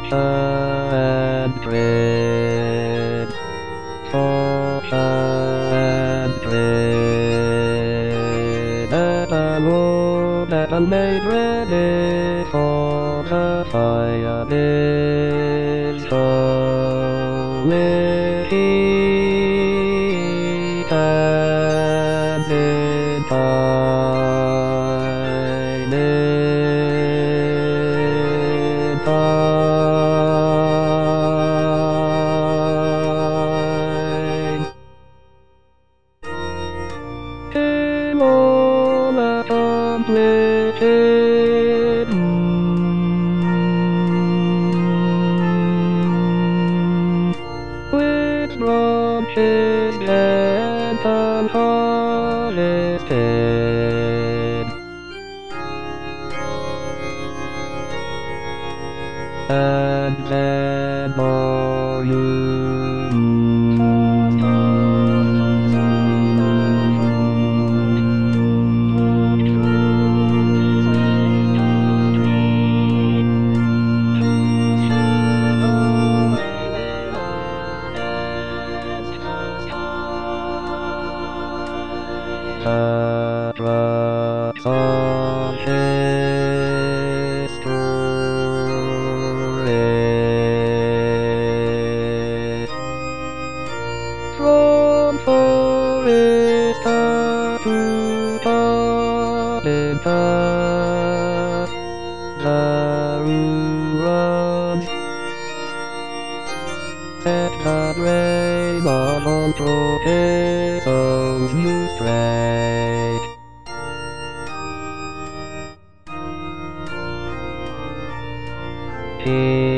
and dread. And dread. And I would have made ready for the fire is holy heat and in time, in time. Him all accomplished, with branches bent and harvested, and then more you. Drops of history from forest to garden path, the ruins set the rain on Tropezo's new stray. He